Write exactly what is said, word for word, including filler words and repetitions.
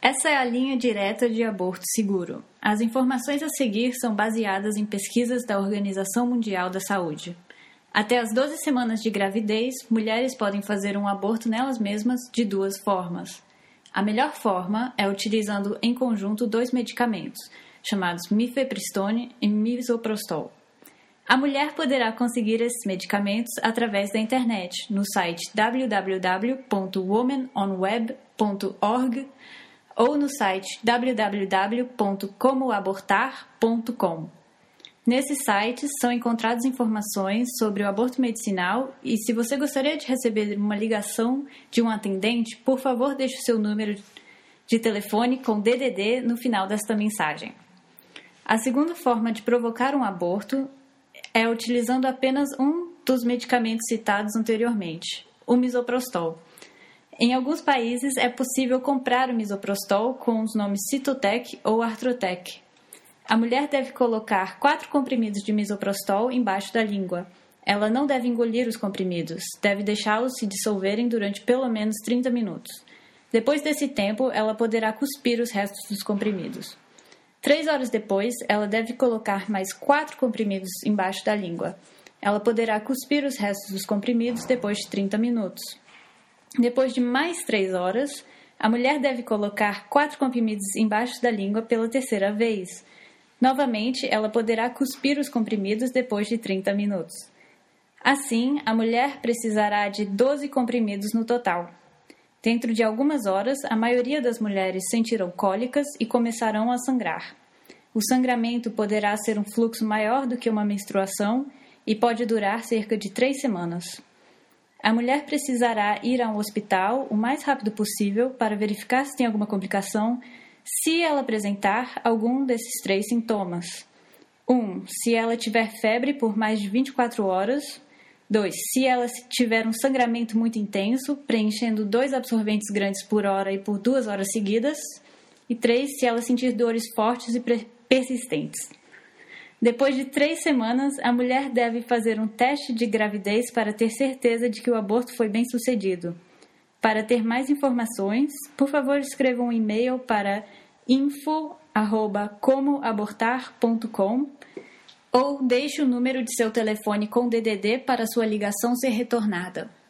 Essa é a linha direta de aborto seguro. As informações a seguir são baseadas em pesquisas da Organização Mundial da Saúde. Até as doze semanas de gravidez, mulheres podem fazer um aborto nelas mesmas de duas formas. A melhor forma é utilizando em conjunto dois medicamentos, chamados mifepristone e misoprostol. A mulher poderá conseguir esses medicamentos através da internet, no site w w w ponto women on web ponto org ou no site w w w ponto como abortar ponto com. Nesses sites são encontradas informações sobre o aborto medicinal e se você gostaria de receber uma ligação de um atendente, por favor deixe o seu número de telefone com D D D no final desta mensagem. A segunda forma de provocar um aborto é utilizando apenas um dos medicamentos citados anteriormente, o misoprostol. Em alguns países é possível comprar o misoprostol com os nomes Cytotec ou Artrotec. A mulher deve colocar quatro comprimidos de misoprostol embaixo da língua. Ela não deve engolir os comprimidos, deve deixá-los se dissolverem durante pelo menos trinta minutos. Depois desse tempo, ela poderá cuspir os restos dos comprimidos. Três horas depois, ela deve colocar mais quatro comprimidos embaixo da língua. Ela poderá cuspir os restos dos comprimidos depois de trinta minutos. Depois de mais três horas, a mulher deve colocar quatro comprimidos embaixo da língua pela terceira vez. Novamente, ela poderá cuspir os comprimidos depois de trinta minutos. Assim, a mulher precisará de doze comprimidos no total. Dentro de algumas horas, a maioria das mulheres sentirão cólicas e começarão a sangrar. O sangramento poderá ser um fluxo maior do que uma menstruação e pode durar cerca de três semanas. A mulher precisará ir ao hospital o mais rápido possível para verificar se tem alguma complicação, se ela apresentar algum desses três sintomas. um. Se ela tiver febre por mais de vinte e quatro horas. dois. Se ela tiver um sangramento muito intenso, preenchendo dois absorventes grandes por hora e por duas horas seguidas. E três. Se ela sentir dores fortes e persistentes. Depois de três semanas, a mulher deve fazer um teste de gravidez para ter certeza de que o aborto foi bem sucedido. Para ter mais informações, por favor escreva um e-mail para info arroba como abortar ponto com ou deixe o número de seu telefone com D D D para sua ligação ser retornada.